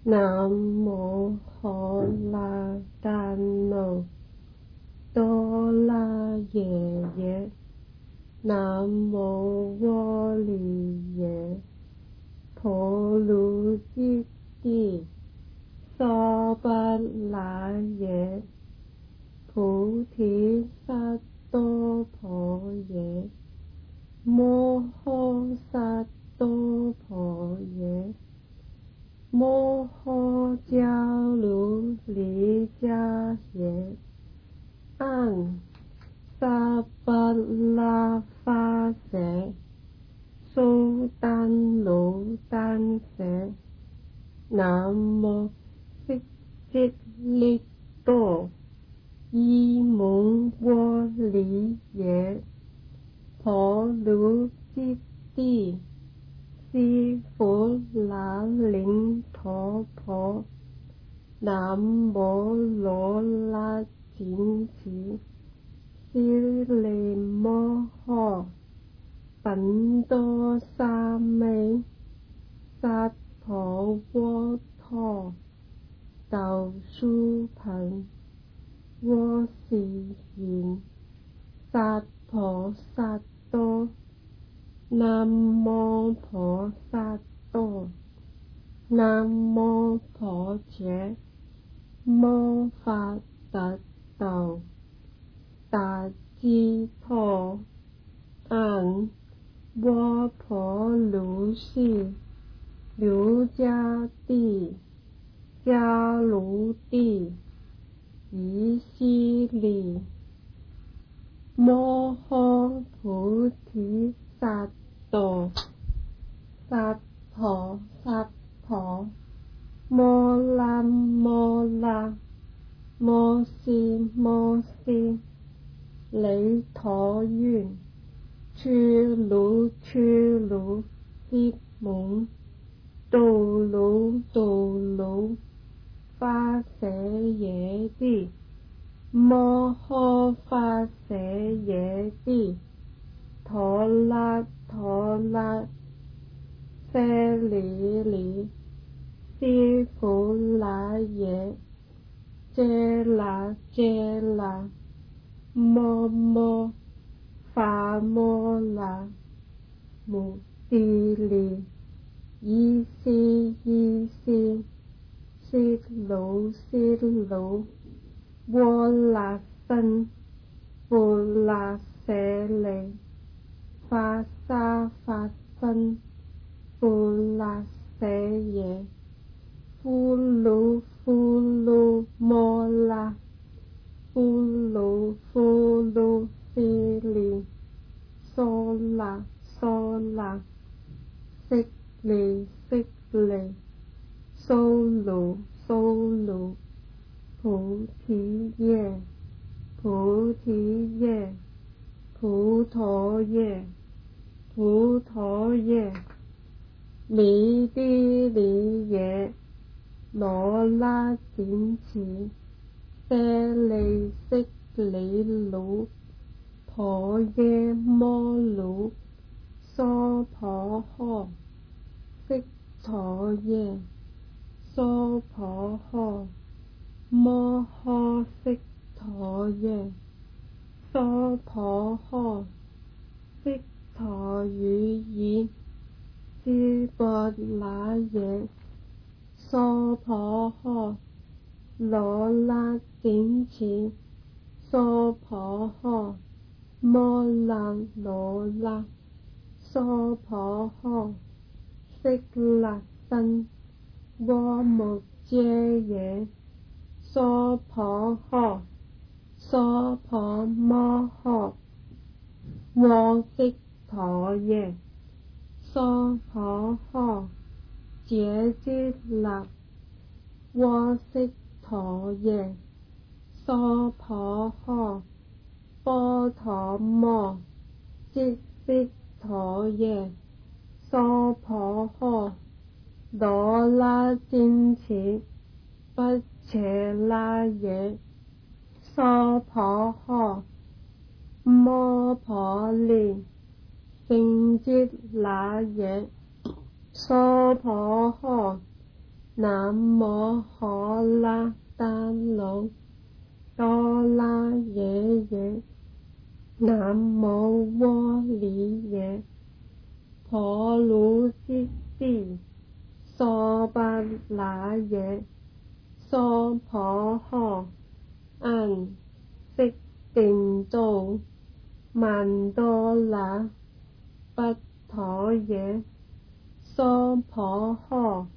南无喝啰怛那多拉耶耶，南无窝里耶婆卢揭谛，娑巴拉耶菩提萨埵婆耶，摩诃萨埵婆耶，摩诃迦卢利迦耶，安萨巴拉法舍，苏丹卢丹舍，南无悉吉利多伊蒙窝里耶婆卢揭谛，悉佛那林陀婆，南无罗那谨提悉利摩诃本多沙美萨婆诃陀道殊盘我是言萨婆萨埵，南无婆萨埵，南无婆伽摩法特豆达基婆，安窝婆卢悉卢迦帝迦卢帝夷悉利摩诃菩提萨埵萨婆萨婆摩拉摩拉摩悉摩悉雷陀韵屈卢屈卢悉蒙度卢度卢发舍耶帝，摩诃发舍耶帝，陀拉陀拉舍利利悉佛那耶揭那揭那摩摩伐摩那目帝利依悉依悉悉卢悉卢窝那僧佛那舍利法沙法僧佛那舍耶呼噜呼噜摩拉呼噜呼噜悉利娑那娑那悉利悉利娑卢娑卢菩提叶菩提叶菩陀叶菩陀叶弥帝利耶罗那谨提舍利悉利卢婆耶摩卢娑婆诃悉陀耶娑婆诃摩诃悉陀耶娑婆诃悉陀喻夷悉波那耶娑婆诃罗那谨提娑婆诃摩那罗那娑婆诃悉那僧莴目揭耶娑婆诃娑婆摩诃莴悉陀耶娑婆诃揭揭那莴悉陀耶娑婆诃波陀摩揭悉陀耶娑婆诃罗那谨提跋伽那耶娑婆诃摩婆利胜揭那耶娑婆诃南无喝啦丹龙哆啦耶耶，南无窝里耶婆卢揭谛，娑巴那耶娑婆诃，安悉定都，曼多那跋陀耶娑婆诃。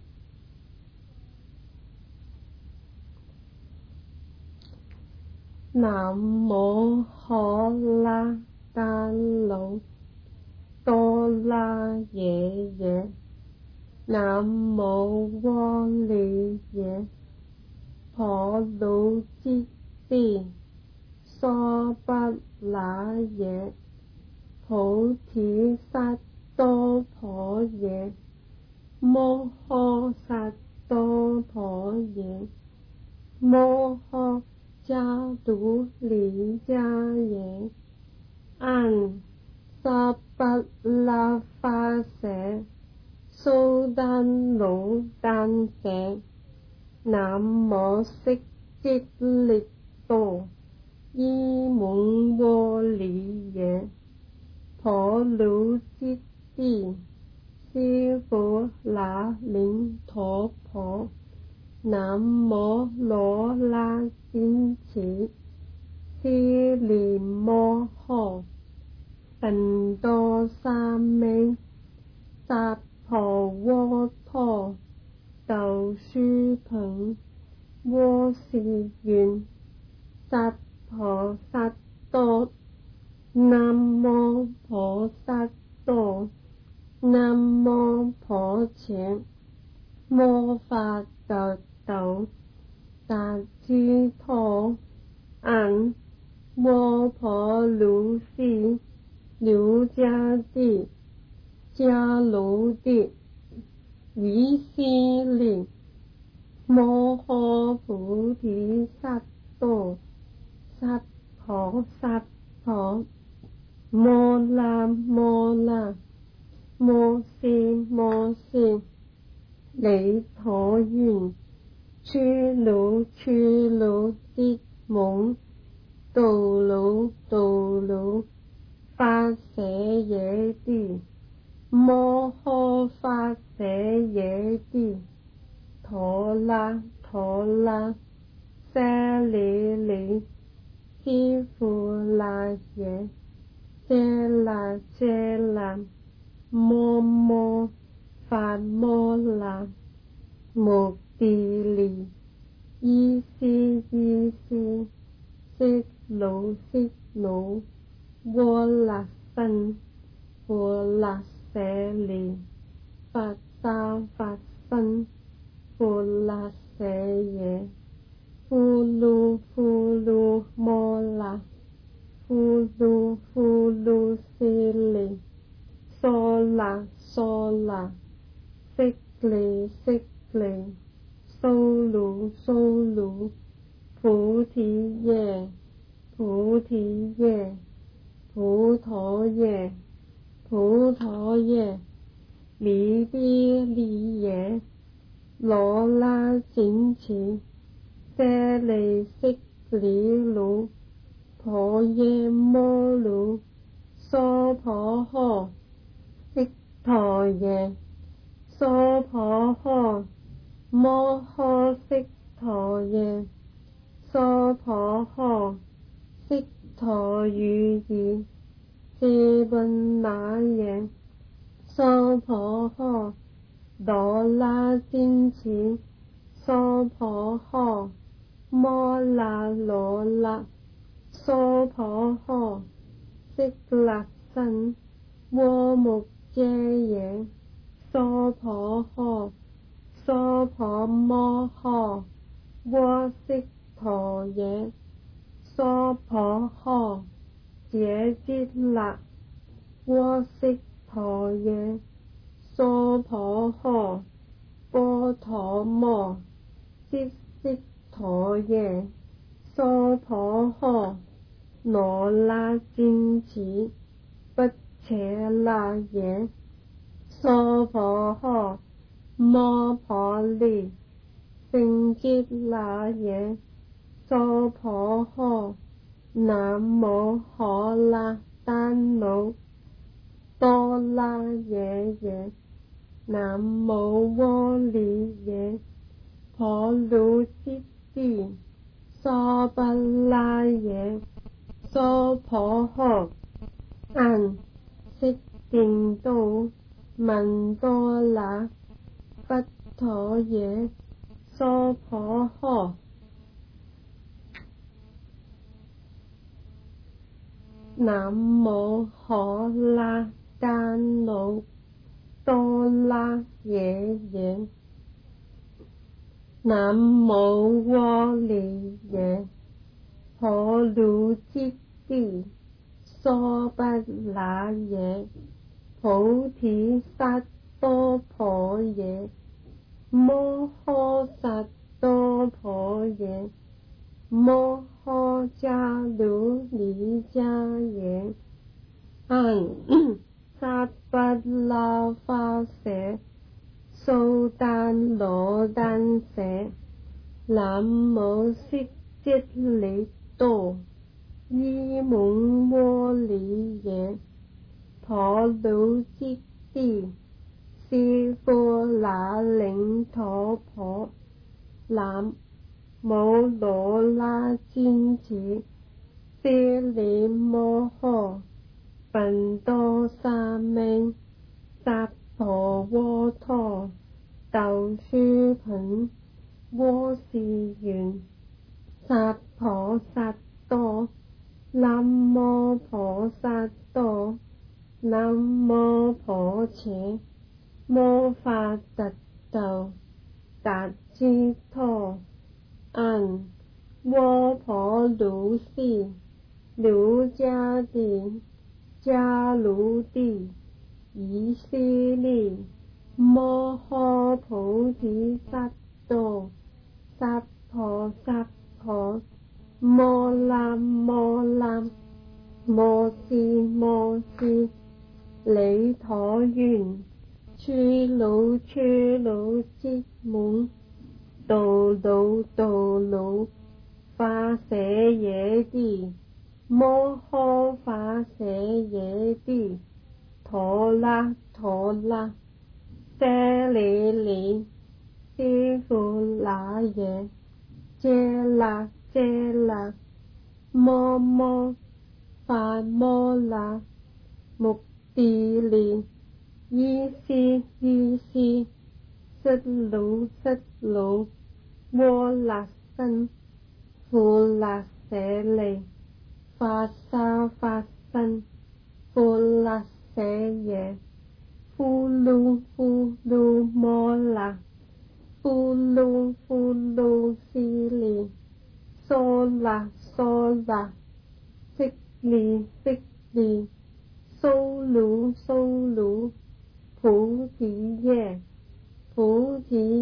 南无喝啦丹龙哆啦耶耶，南无窝里耶婆卢揭谛，娑巴那耶菩提萨埵婆耶摩诃萨埵婆耶摩诃迦卢利迦耶，安萨巴拉法舍苏丹卢丹舍，南无悉吉利多伊蒙窝里耶婆卢揭谛，悉波那弥陀婆，南无罗那金奇悉利摩诃，本多沙弥萨婆诃陀，豆须盆窝士愿萨婆萨埵，南无婆萨埵，南无婆伽摩罚特豆达吉陀，安摩婆卢悉卢迦帝迦卢帝夷悉利摩诃菩提萨埵萨婆萨婆摩那摩那摩悉摩悉离陀韵屈卢屈卢揭蒙度卢度卢发舍耶帝摩诃发舍耶帝陀拉陀拉舍利利悉富那耶遮那遮那摩摩罚摩那目地利依悉依悉悉卢悉卢窝那僧佛那舍利法沙法僧佛那舍耶呼噜呼噜摩那呼噜呼噜悉利娑那娑那悉利悉利苏卢苏卢菩提耶菩提耶菩陀耶菩陀耶离比利耶罗那金奇舍利悉利卢婆耶摩卢娑婆诃，悉陀耶娑婆诃，摩诃悉陀耶娑婆诃，悉陀喻夷悉奔那耶娑婆诃，罗那金奇娑婆诃，摩那罗那娑婆诃，悉那僧窝目遮耶娑婆诃，娑婆摩诃窝悉陀耶娑婆诃，揭揭那窝悉陀耶娑婆诃，波陀摩悉悉陀耶娑婆诃，罗那金奇不切那耶娑婆诃， 摩婆利，圣洁那耶，娑婆诃。南无可拉丹奴多拉耶耶，南无阿利耶，婆卢揭谛，娑婆拉耶，娑婆诃。安悉净都，曼多那，不妥耶，娑婆诃。南无可拉丹奴多拉耶耶，南无阿利耶，婆卢揭谛，娑婆那耶，菩提萨埵婆耶，摩诃萨埵婆耶，摩诃迦卢尼迦耶，安萨巴拉法舍，苏丹罗丹舍，南无悉吉利多，伊蒙摩利耶，婆卢揭谛，斯波那领陀婆，南无罗那坚持，舍利摩诃，本多沙命，萨婆诃陀，豆书品，阿士园，萨婆萨多，南无婆萨多，南无婆伽，摩法特豆，达支陀，安阿婆卢悉，卢迦帝，迦卢帝，以斯利，摩诃菩提萨埵，萨婆萨婆，摩那摩那，摩斯摩斯，利陀园，处鲁处鲁之门，道鲁道鲁，化舍耶帝，摩诃化舍耶帝，陀拉陀拉，舍利利，斯富那耶，遮那遮那，摩摩，法摩那，目地利，依斯依斯，瑟鲁瑟鲁，摩那僧，富那舍利，法沙法僧，富那舍耶，富卢摩那，富卢斯利，娑那，悉利，苏鲁，菩提耶，菩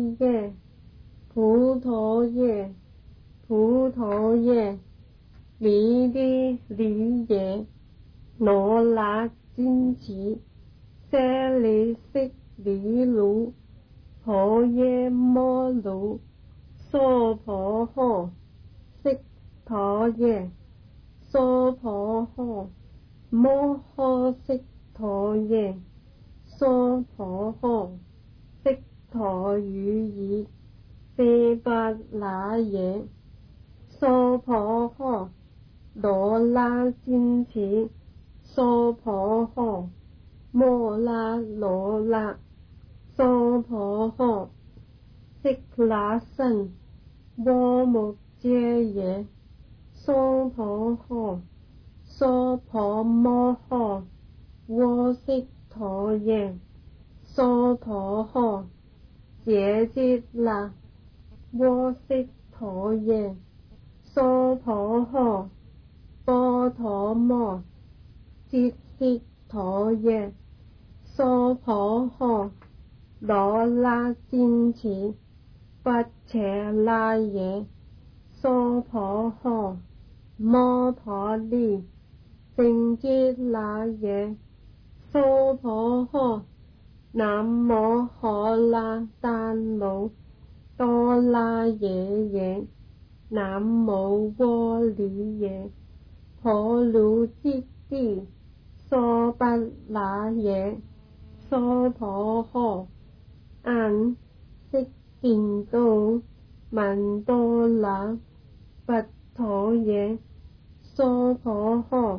陀耶，弥利耶，罗那坚持，舍利悉利鲁，婆耶摩鲁，娑婆诃。悉陀耶，娑婆诃，摩诃悉陀耶，娑婆诃，悉陀喻夷，舍巴那耶，娑婆诃，罗那坚持，娑婆诃，摩那罗那，娑婆诃，悉那僧，阿目遮耶，娑婆诃，娑婆摩诃，阿悉陀耶，娑婆诃，揭揭那，阿悉陀耶，娑婆诃，波陀摩，揭悉陀耶，娑婆诃，罗那坚持，跋伽那耶，娑婆诃，摩婆利，圣洁那耶，娑婆诃， 南无喝啦丹奴多拉耶耶，南无窝里耶婆卢吉地娑巴拉耶娑婆诃安悉便都曼多拉跋陀耶娑婆诃。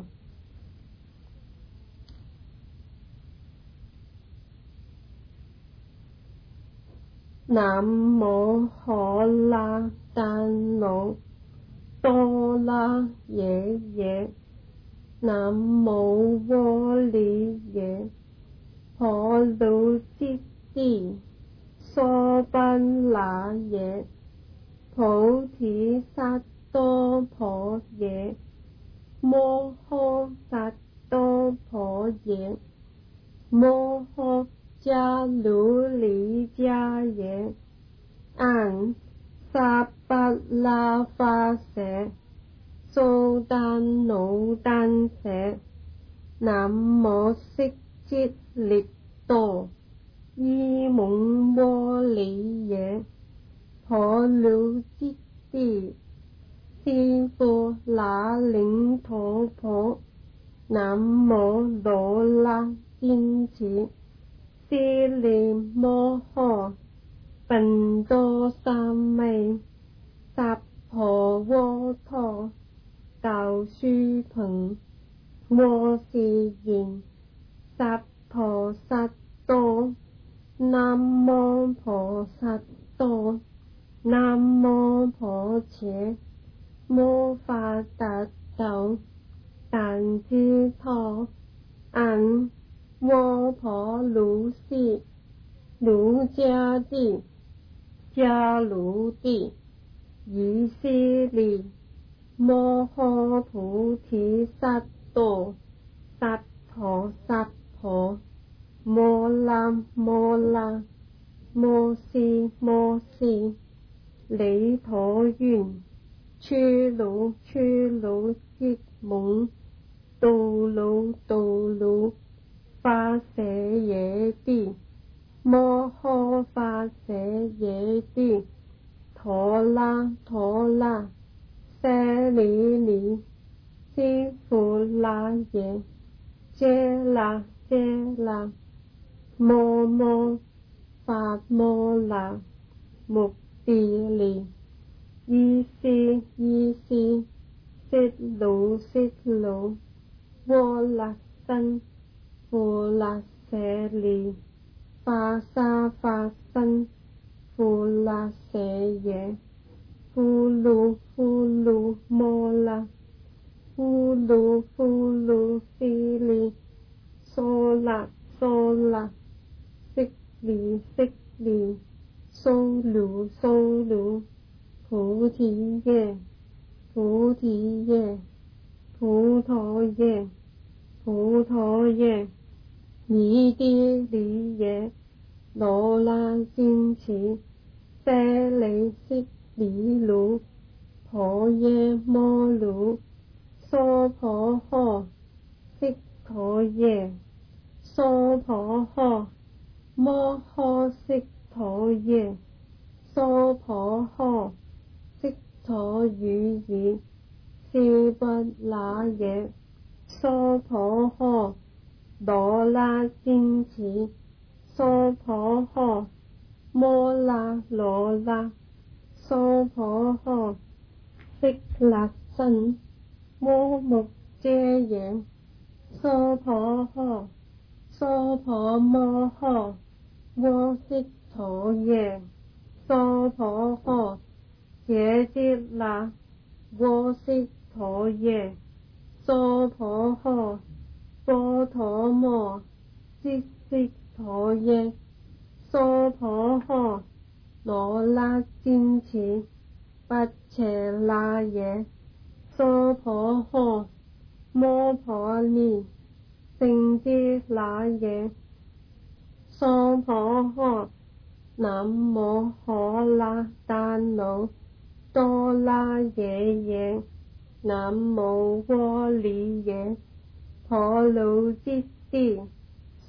南无喝啦丹奴多拉耶耶，南无窝里耶婆卢吉地娑巴拉耶菩提萨埵婆耶摩诃萨埵婆耶摩诃迦卢利迦耶安萨巴拉法舍苏丹努丹舍南无悉吉利多伊蒙窝里耶婆卢吉地悉波那灵陀婆南无罗拉金持悉利摩诃本多三昧萨婆诃陀教书朋摩士愿萨婆萨多南无婆萨多南无婆伽摩法达豆但知陀安摩婆卢悉卢迦地迦卢地夷悉利摩诃菩提萨埵萨婆萨婆摩拉摩拉摩悉摩悉离陀愿屈卢屈卢吉蒙杜卢杜卢发舍耶帝摩诃发舍耶帝陀拉陀拉舍利利悉富拉耶揭拉揭拉摩摩发摩拉目地利依悉依悉悉卢悉卢沃拉僧富拉舍利发沙发僧富拉舍耶富卢富卢摩拉富卢富卢悉利娑拉娑拉悉利悉利娑卢娑卢菩提叶菩提叶菩陀叶菩陀叶弥帝利耶罗拉金持舍利悉利卢婆耶摩卢娑婆诃悉陀耶娑婆诃摩诃悉陀耶娑婆诃悉陀喻夷悉波那耶娑婆诃罗拉金持娑婆诃摩拉罗拉娑婆诃悉那僧摩目遮耶娑婆诃娑婆摩诃沃悉陀耶娑婆诃揭揭那沃悉陀耶娑婆诃波陀摩悉悉陀耶娑婆诃罗拉金持跋伽那耶娑婆诃摩婆尼胜之那耶娑婆诃南无喝啦丹奴多拉耶耶南无窝里耶婆卢吉地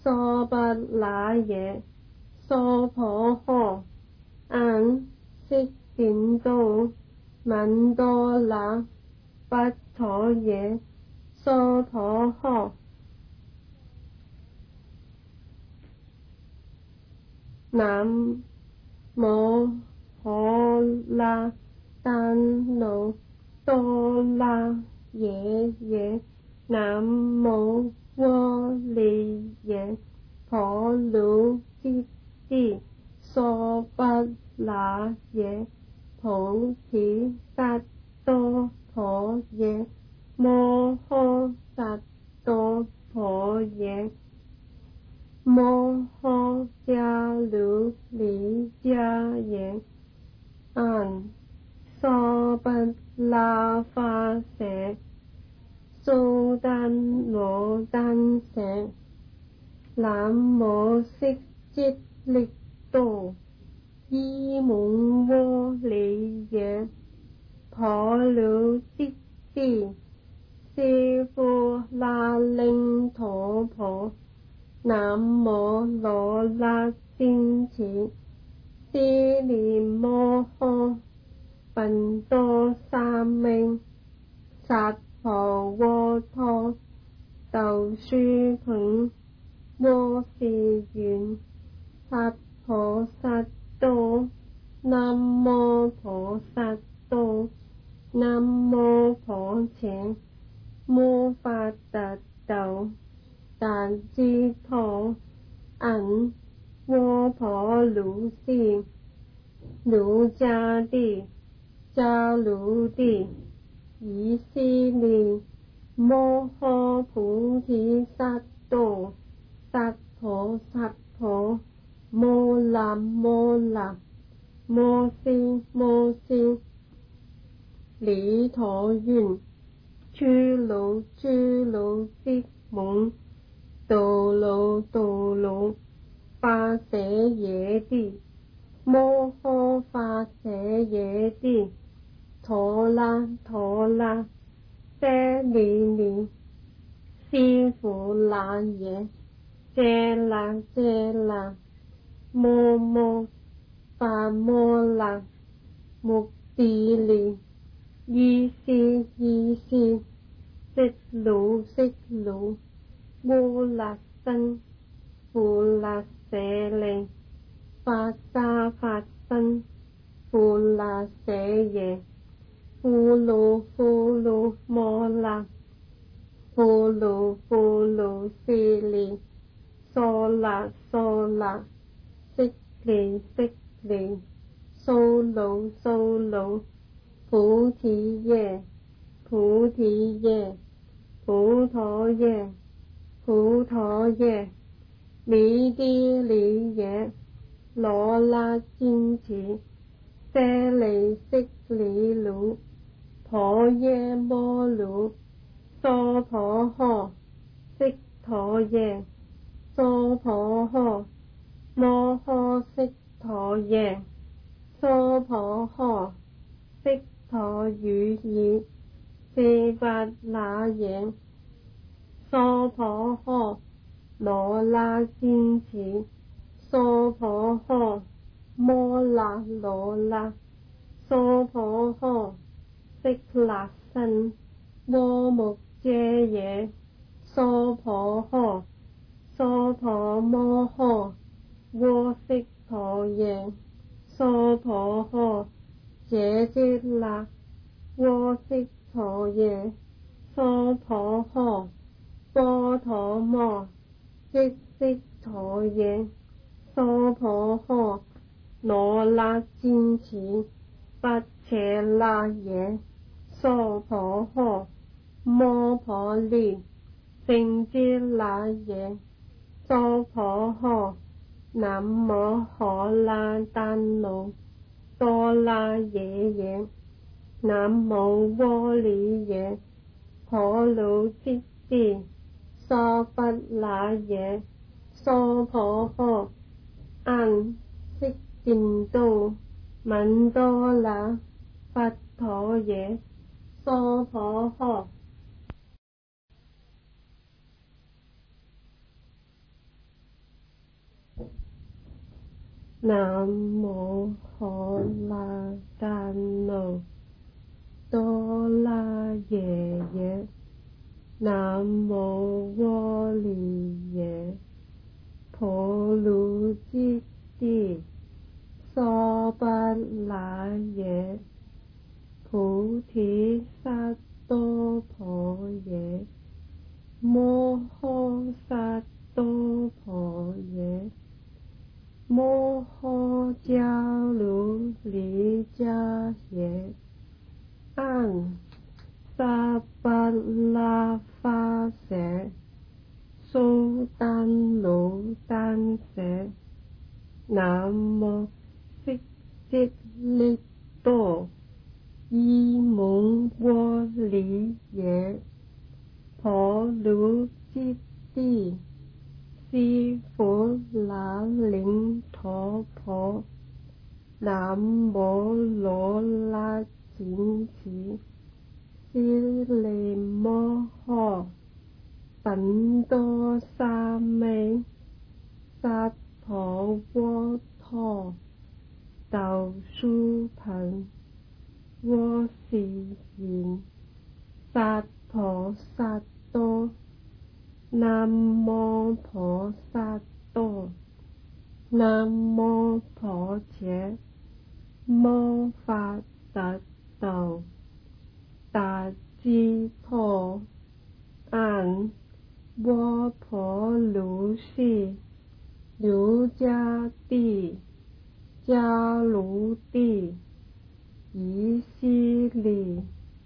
娑巴那耶娑婆诃安悉殿都曼多那跋陀耶娑婆诃南无可那丹卢多那耶耶南无阿利耶婆卢揭谛娑巴那耶菩提萨埵婆耶摩诃萨埵婆耶摩诃迦卢尼迦耶安娑巴那法舍苏丹罗丹舍南无悉吉力多伊蒙阿利耶婆卢揭谛悉富那令陀婆南无罗那坚持悉尼摩诃宾多三命萨婆诃陀豆书盆摩士园萨婆萨埵南无婆萨埵南无婆伽摩法达豆但知陀安阿婆卢悉卢迦谛迦卢谛夷悉尼摩诃菩提萨埵萨婆萨婆摩那摩那摩悉摩悉离陀愿居卢居卢即蒙度卢度卢法舍耶谛摩诃法舍耶谛陀那陀那舍利尼悉富那耶遮那遮那摩摩法摩那目地利依悉依悉悉卢悉卢摩那僧富那舍利法沙法僧富那舍耶富卢摩那富卢悉利娑那悉利苏卢菩提耶菩陀耶弥帝利耶罗那坚持舍利悉利卢婆耶摩卢娑婆诃悉陀耶娑婆诃摩诃悉陀耶娑婆诃悉陀如意四法那耶娑婆诃罗那坚持娑婆诃摩那罗那娑婆诃悉那僧摩目遮耶娑婆诃娑婆摩诃阿悉陀耶娑婆诃揭揭那阿悉陀耶娑婆诃波陀摩揭悉陀耶娑婆诃罗那坚持跋伽那耶娑婆诃摩婆利胜之那耶娑婆诃南无可那丹卢多那耶耶南无阿利耶婆卢揭谛娑巴那耶娑婆诃安悉殿都曼多那跋陀耶娑婆诃。 . 。 。 。。。。。。。。。。。。。。。。。。。。。。。。。。。。。。。。。。。。。。。。。。。。。。。。。。。。。。。。。。。。。。。。。。。。。。。。。。。。。。。。。。。。。。。。。。。。。。。。。。。。。。。。。。。。。。。。。。。。。。。。。。。。。。。。。。 南无喝啦丹奴多拉耶耶，南无窝里耶，婆卢吉帝，娑巴拉耶，菩提萨埵婆耶，摩诃萨埵婆耶，摩诃迦卢利迦耶，安萨巴拉法舍，苏丹卢丹舍，南无悉吉利多伊蒙窝里耶，婆卢吉帝，悉佛那灵陀婆，南无罗那紧奇，悉利摩诃，本多沙美，萨婆诃陀，道苏盆，我是言，萨婆萨多，南无婆萨多，南无婆伽摩法达豆，达吉婆，安窝婆卢悉，卢迦帝，迦卢帝，夷悉利，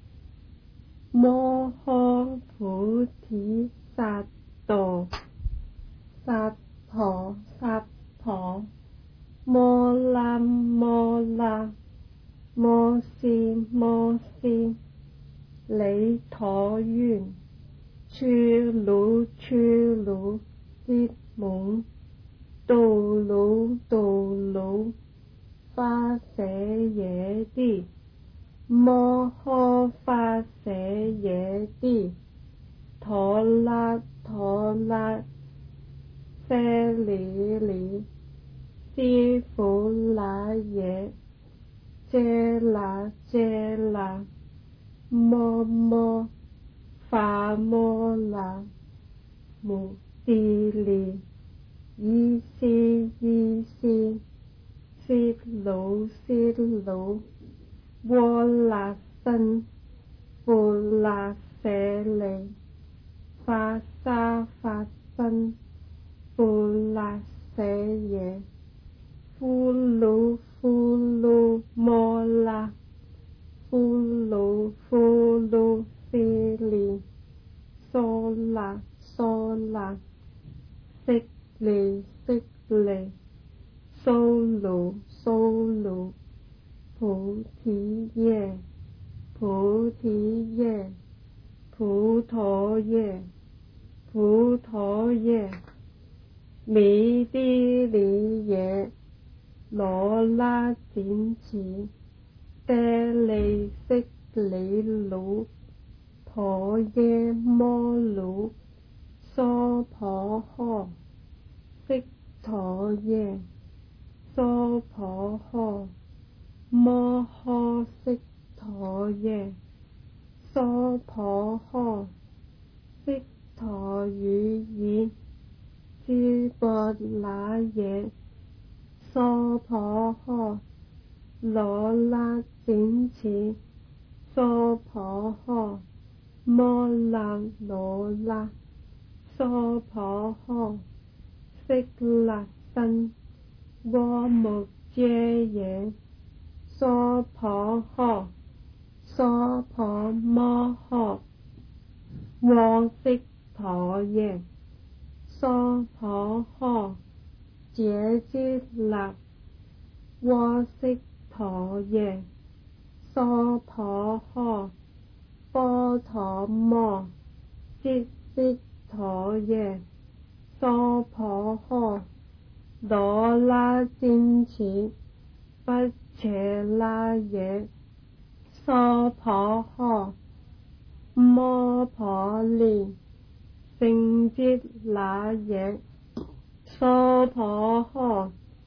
摩诃菩提萨埵，萨婆萨婆，摩拉摩拉，摩悉摩悉，雷陀韵，屈卢屈卢，吉蒙，度卢度卢，发舍耶帝，摩诃发舍耶帝，陀拉陀拉，舍利利，悉佛那耶，遮那遮那，摩摩伐摩那，目的利，依悉依悉，悉卢悉卢，窝那僧，佛那舍利，法沙法僧，佛那舍耶，呼噜呼噜摩拉，呼噜呼噜悉利，娑那娑那，悉利悉利，娑卢娑卢，菩提叶菩提叶，菩陀叶菩陀叶，弥帝利耶，罗那紧奇，舍利悉利卢，婆耶摩卢，娑婆诃，悉陀耶，娑婆诃，摩诃悉陀耶，娑婆诃，悉陀喻夷，智波那耶，娑婆诃，罗那紧奇，娑婆诃，摩那罗那，娑婆诃，悉那僧，阿目遮耶，娑婆诃，娑婆摩诃，我悉陀耶，娑婆诃，解之那，我悉陀耶，娑婆诃，波陀摩，悉陀耶，娑婆诃，罗那紧奇，不切那耶，娑婆诃，摩婆利，胜之那耶，娑婆诃，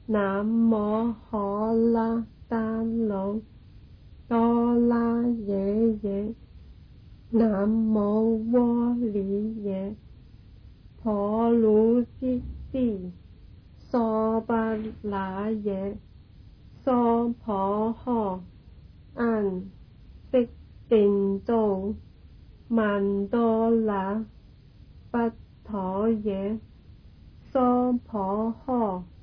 南无喝啦丹卢多拉耶耶，南无窝里耶婆卢揭谛，娑巴那耶娑婆诃，安悉定都，曼多那跋陀耶娑婆诃。